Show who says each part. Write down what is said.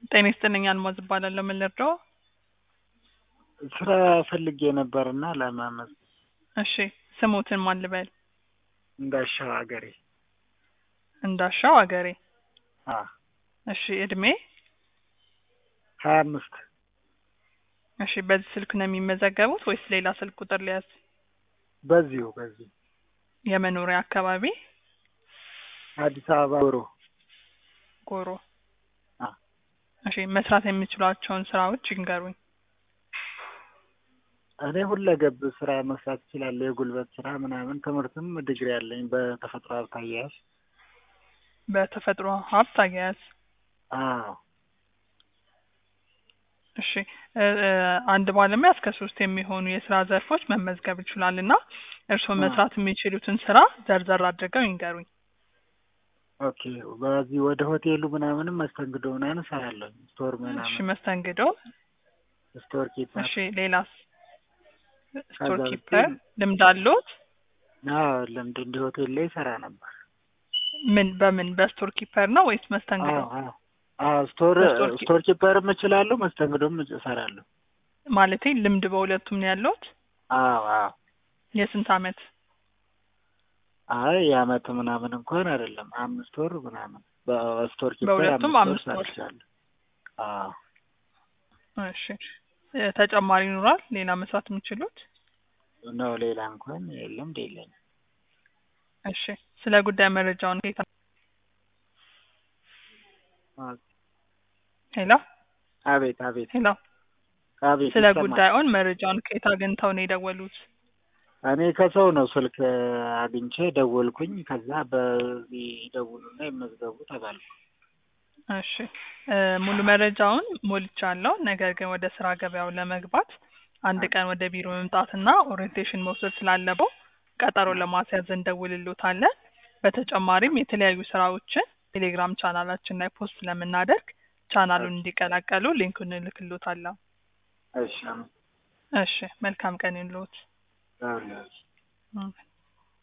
Speaker 1: ጤና ይስጥልኝ አልማዝ እባላለሁ። ምን ልርዳው?
Speaker 2: ስራ ፈልጌ ነበርና ለማመዝ
Speaker 1: እሺ ስሙትን ማን ልበል?
Speaker 2: እንዳሻው አገሬ።
Speaker 1: እንዳሻው አገሬ።
Speaker 2: አ
Speaker 1: እሺ እድሜ?
Speaker 2: 25
Speaker 1: እሺ በዚህ ስልክ ነው የሚመዘገቡት ወይስ ሌላ ስልክ ቁጥር ሊያዝ?
Speaker 2: በዚሁ
Speaker 1: የመኖሪያ አካባቢ?
Speaker 2: አዲስ አበባ ጎሮ።
Speaker 1: ጎሮ።
Speaker 2: አ
Speaker 1: እሺ መስራት የሚችሏቸውን ስራዎች ይንገሩኝ።
Speaker 2: እኔ ሁለገብ ስራ መስራት እችላለሁ። የጉልበት ስራ ምናምን፣ ትምህርትም ዲግሪ አለኝ በተፈጥሮ ሀብት አያያዝ።
Speaker 1: በተፈጥሮ ሀብት አያያዝ?
Speaker 2: አዎ።
Speaker 1: እሺ አንድ ባለሙያ እስከ 3 የሚሆኑ የስራ ዘርፎች መመዝገብ ይችላልና እርስዎ መስራት የሚችሉትን ስራ ዘርዘር አድርገው ይንገሩኝ።
Speaker 2: ኦኬ። በዚህ ወደ ሆቴሉ ምናምንም መስተንግዶ ምናምን እሰራለሁ። ስቶር ምናምን።
Speaker 1: እሺ መስተንግዶ።
Speaker 2: ስቶር ኪፐር።
Speaker 1: እሺ ሌላስ? ስቶር
Speaker 2: ከዛ
Speaker 1: ኪፐር ልምድ አለዎት?
Speaker 2: አዎ ልምድ እንደ ሆቴል ላይ እሰራ ነበር።
Speaker 1: በምን በስቶር ኪፐር ነው ወይስ መስተንግዶ?
Speaker 2: አዎ ስቶር ኪፐርም እችላለሁ፣ መስተንግዶም እሰራለሁ።
Speaker 1: ማለቴ ልምድ በሁለቱም ነው ያለዎት?
Speaker 2: አዎ።
Speaker 1: የስንት አመት?
Speaker 2: አይ የአመት ምናምን እንኳን አይደለም፣ 5 ወር ምናምን በስቶር ኪፐር
Speaker 1: በሁለቱም 5 ወር
Speaker 2: ሰርቻለሁ። አዎ።
Speaker 1: እሺ ተጨማሪ ይኖራል ሌላ መስራት የሚችሉት?
Speaker 2: ነው ሌላ እንኳን የለም የለኝም።
Speaker 1: እሺ ስለ ጉዳይ መረጃውን ከየት? ሄሎ።
Speaker 2: አቤት።
Speaker 1: ሄሎ።
Speaker 2: አቤት።
Speaker 1: ስለ ጉዳዩን መረጃውን ከየት አግኝተው ነው የደወሉት?
Speaker 2: እኔ ከሰው ነው ስልክ አግኝቼ ደወልኩኝ። ከዛ በዚህ ደውሉና ይመዝገቡ ተባልኩ።
Speaker 1: እሺ ሙሉ መረጃውን ሞልቻለሁ። ነገር ግን ወደ ስራ ገበያው ለመግባት አንድ ቀን ወደ ቢሮ መምጣትና ኦሪየንቴሽን መውሰድ ስላለበው ቀጠሮ ለማስያዝ እንደውልልዎታለን። በተጨማሪም የተለያዩ ስራዎችን ቴሌግራም ቻናላችን ላይ ፖስት ስለምናደርግ ቻናሉን እንዲቀላቀሉ ሊንኩን እልክልዎታለሁ።
Speaker 2: እሺ።
Speaker 1: እሺ መልካም ቀን ይሁንልዎት።
Speaker 2: አዎ።